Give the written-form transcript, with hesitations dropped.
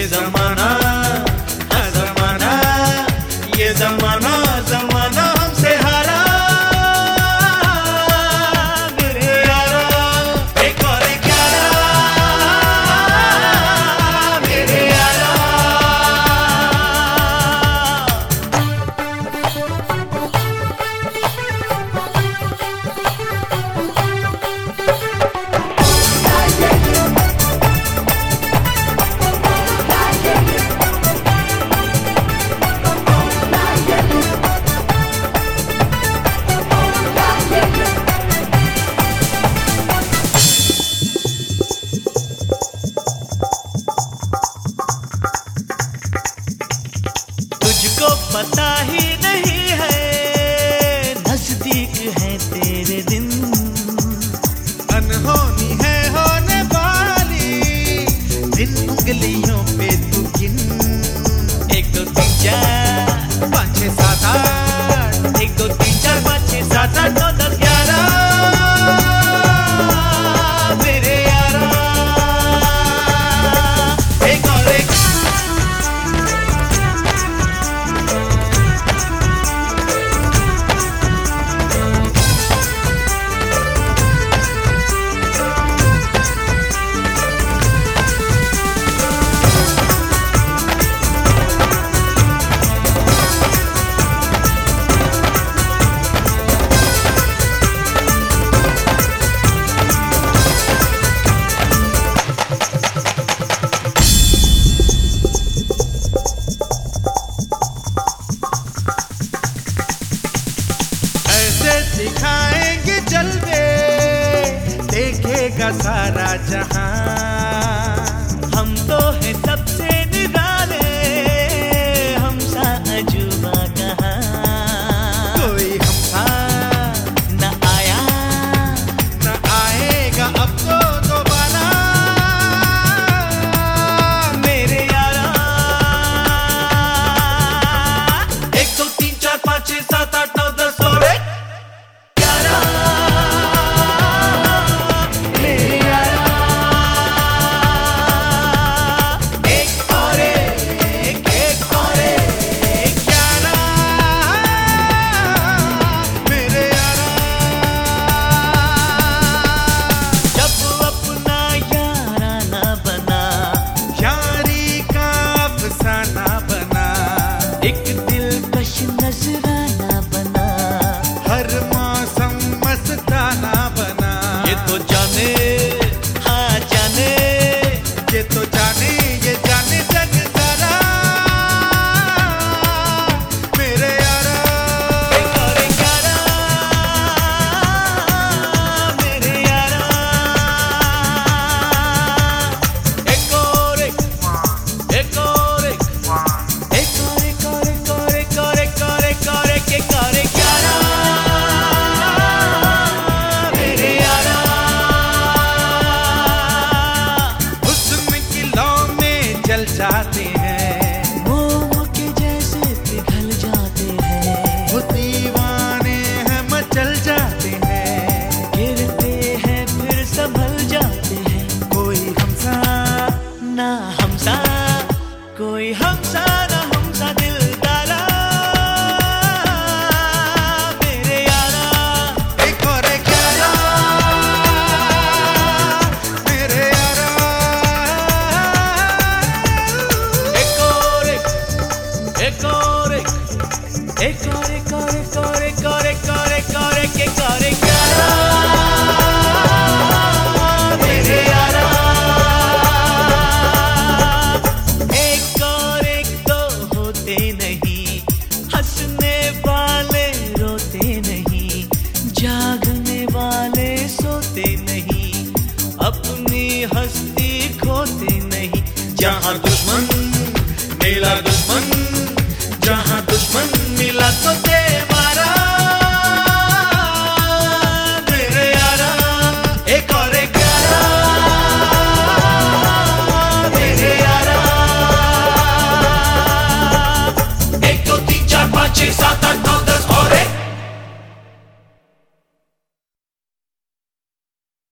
जमाना जमाना, ये जमाना जमाना हमसे हारा। मेरे यारा एक और एक यारा, मेरे यारा। तुझको पता ही नहीं है, नजदीक है तेरे दिन, अनहोनी है होने वाली, जिन उंगलियों पे तू गिन। 1 2 3 4 5 6 7 8, 1 2 3 4 5 6 7 8 9 10 11, मेरे यारा एक और एक। दिखाएंगे जलवे, देखेगा सारा जहां, हम तो हैं सबसे निराले, हम सा अजूबा कहाँ। कोई हम सा न आया न आएगा अब तो दोबारा, मेरे यारा। 1 2 3 4 5 6 7 8 9 10 और 1। एक दिलकश नजराना बना, हर मौसम मस्ताना बना। ये तो जाने हाँ जाने, ये तो जाने ये जाने जग सारा, मेरे यारा एक और एक यारा, मेरे यारा एक और एक, एक और एक, जाते हैं मोम के जैसे पिघल जाते हैं, वो दीवाने हैं मचल जाते हैं, गिरते हैं फिर संभल जाते हैं। कोई हमसा ना हमसा, कोई हमसा ना हमसा दिलदारा, मेरे यारा एक और एक यारा, मेरे यारा एक और एक, एक और एक, एक और एक और एक और एक और एक और एक और एक, एक और एक यारा, मेरे यारा। एक और एक तो होते नहीं, हंसने वाले रोते नहीं, जागने वाले सोते नहीं, अपनी हस्ती खोते नहीं, जहाँ